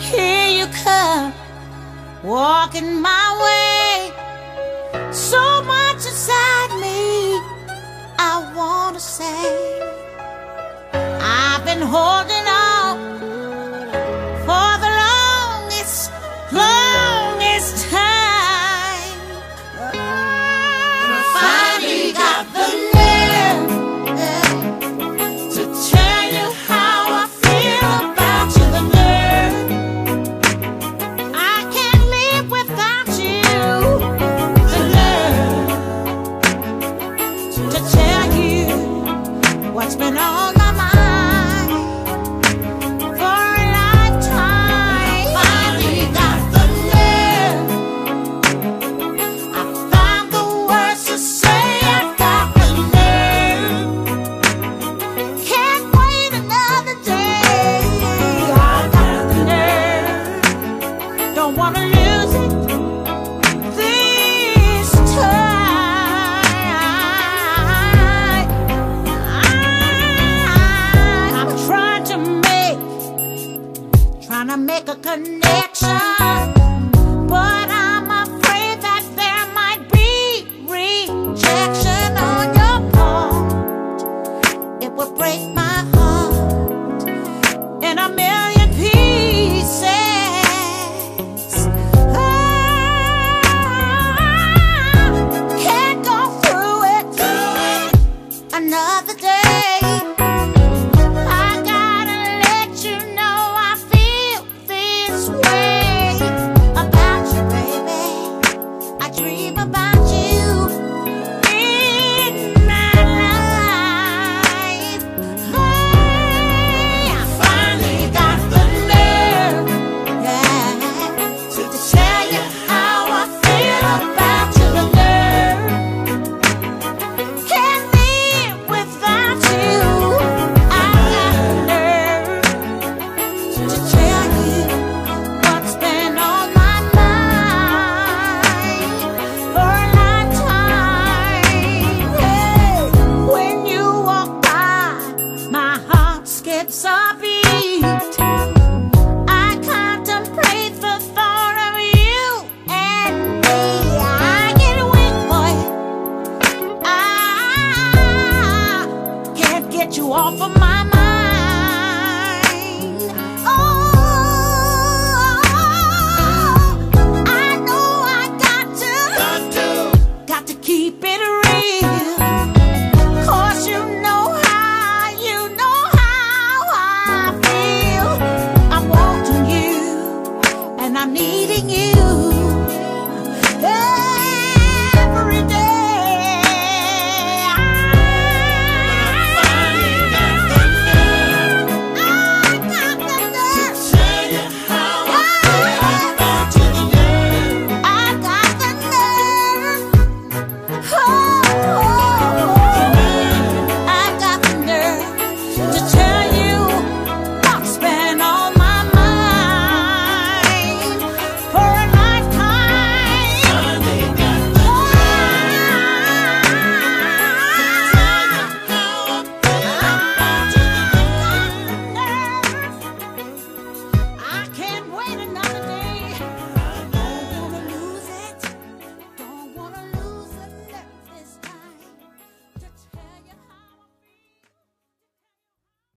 Here you come, walking my way. So much inside me I wanna say. I've been holding on for the longest time. Finally got the nerve to tell you how I feel about you. The nerve, I can't live without you. The nerve to tell you what's been on my mind. Don't wanna lose it this time. I'm trying to make a connection.